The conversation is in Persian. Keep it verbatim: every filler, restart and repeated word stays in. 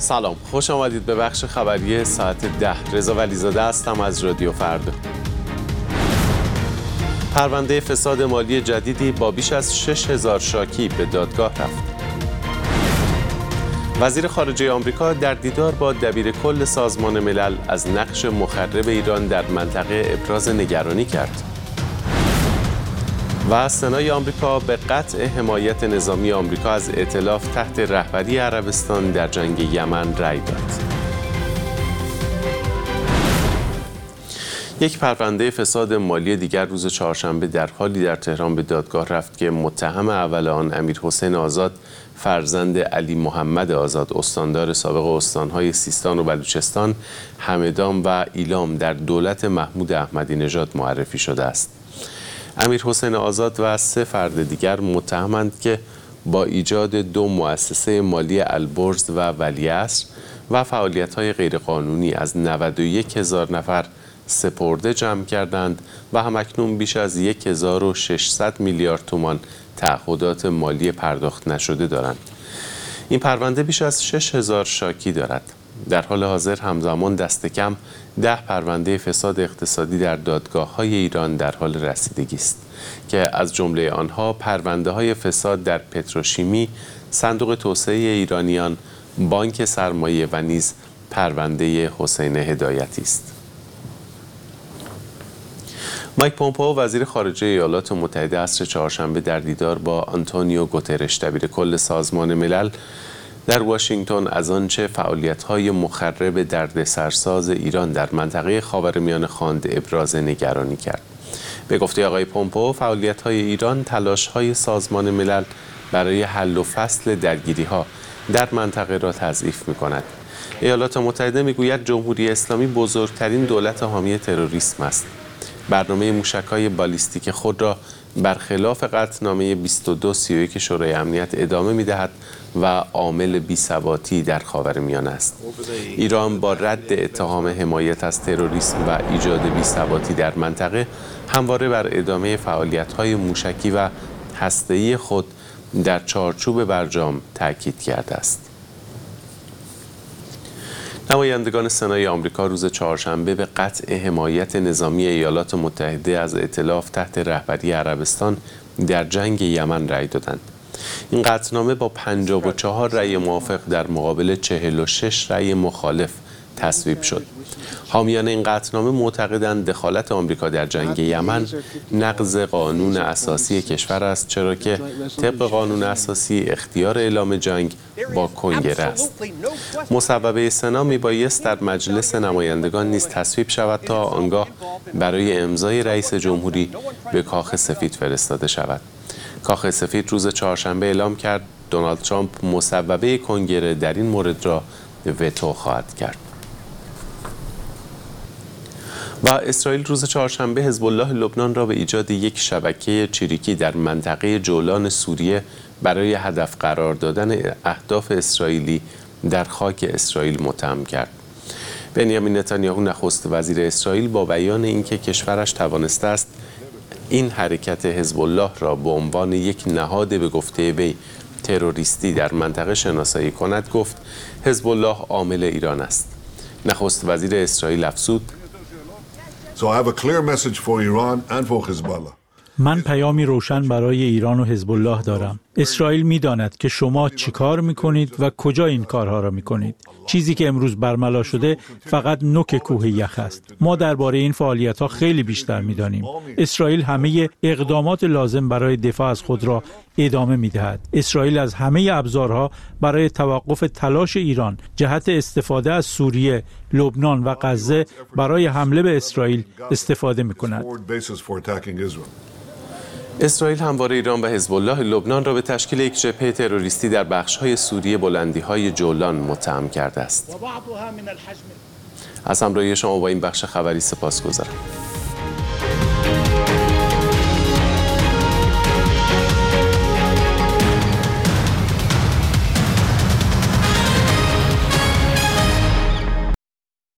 سلام، خوش آمدید به بخش خبری ساعت ده. رضا ولیزاده هستم از رادیو فردا. پرونده فساد مالی جدیدی با بیش از شش هزار شاکی به دادگاه رفت. وزیر خارجه آمریکا در دیدار با دبیر کل سازمان ملل از نقش مخرب ایران در منطقه ابراز نگرانی کرد. و سنای آمریکا به قطع حمایت نظامی آمریکا از ائتلاف تحت رهبری عربستان در جنگ یمن رأی داد. یک پرونده فساد مالی دیگر روز چهارشنبه در حالی در تهران به دادگاه رفت که متهم اول آن امیرحسین آزاد فرزند علی محمد آزاد استاندار سابق استانهای سیستان و بلوچستان، همدان و ایلام در دولت محمود احمدی نژاد معرفی شده است. امیرحسین آزاد و سه فرد دیگر متهمند که با ایجاد دو مؤسسه مالی البرز و ولیعصر و فعالیت‌های غیرقانونی از نود و یک هزار نفر سپرده جمع کردند و همکنون بیش از هزار و ششصد میلیارد تومان تعهدات مالی پرداخت نشده دارند. این پرونده بیش از شش هزار شاکی دارد. در حال حاضر همزمان دست کم ده پرونده فساد اقتصادی در دادگاه‌های ایران در حال رسیدگی است که از جمله آنها پرونده‌های فساد در پتروشیمی، صندوق توسعه ایرانیان، بانک سرمایه و نیز پرونده حسین هدایتی است. مایک پومپئو وزیر خارجه ایالات متحده عصر چهارشنبه در دیدار با آنتونیو گوترش دبیر کل سازمان ملل در واشنگتن از آنچه فعالیت‌های مخرب دردسرساز ایران در منطقه خاورمیانه خواند ابراز نگرانی کرد. به گفته آقای پومپئو، فعالیت‌های ایران تلاش‌های سازمان ملل برای حل و فصل درگیری‌ها در منطقه را تضعیف می‌کند. ایالات متحده می‌گوید جمهوری اسلامی بزرگترین دولت حامی تروریسم است. برنامه موشک‌های بالیستیک خود را برخلاف قطعنامه بیست و دو سی و یک شورای امنیت ادامه می‌دهد و عامل بی‌ثباتی در خاورمیانه است. ایران با رد اتهام حمایت از تروریسم و ایجاد بی‌ثباتی در منطقه همواره بر ادامه فعالیت‌های موشکی و هسته‌ای خود در چارچوب برجام تاکید کرده است. نمایندگان سنای آمریکا روز چهارشنبه به قطع حمایت نظامی ایالات متحده از ائتلاف تحت رهبری عربستان در جنگ یمن رأی دادند. این قطعنامه با پنجاه و چهار رأی موافق در مقابل چهل و شش رأی مخالف تصویب شد. حامیان این قطعنامه معتقدند دخالت آمریکا در جنگ یمن نقض قانون اساسی کشور است، چرا که طبق قانون اساسی اختیار اعلام جنگ با کنگره است. مصوبه سنا میبایست در مجلس نمایندگان نیز تصویب شود تا آنگاه برای امضای رئیس جمهوری به کاخ سفید فرستاده شود. کاخ سفید روز چهارشنبه اعلام کرد دونالد ترامپ مصوبه کنگره در این مورد را وتو خواهد کرد. و اسرائیل روز چهارشنبه حزب الله لبنان را به ایجاد یک شبکه چریکی در منطقه جولان سوریه برای هدف قرار دادن اهداف اسرائیلی در خاک اسرائیل متهم کرد. بنیامین نتانیاهو نخست وزیر اسرائیل با بیان اینکه کشورش توانسته است این حرکت حزب الله را به عنوان یک نهاد به گفته وی تروریستی در منطقه شناسایی کند، گفت حزب الله عامل ایران است. نخست وزیر اسرائیل افزود: So I have a clear message for Iran and for Hezbollah. من پیامی روشن برای ایران و حزب الله دارم. اسرائیل می‌داند که شما چیکار می‌کنید و کجا این کارها را می‌کنید. چیزی که امروز برملا شده فقط نوک کوه یخ است. ما درباره این فعالیت‌ها خیلی بیشتر می‌دانیم. اسرائیل همه اقدامات لازم برای دفاع از خود را ادامه می‌دهد. اسرائیل از همه ابزارها برای توقف تلاش ایران جهت استفاده از سوریه، لبنان و غزه برای حمله به اسرائیل استفاده می‌کند. اسرائیل همواره ایران و حزب الله لبنان را به تشکیل یک جبهه تروریستی در بخش‌های سوریه بلندی‌های جولان متهم کرده است. از همراهی شما با این بخش خبری سپاسگزارم.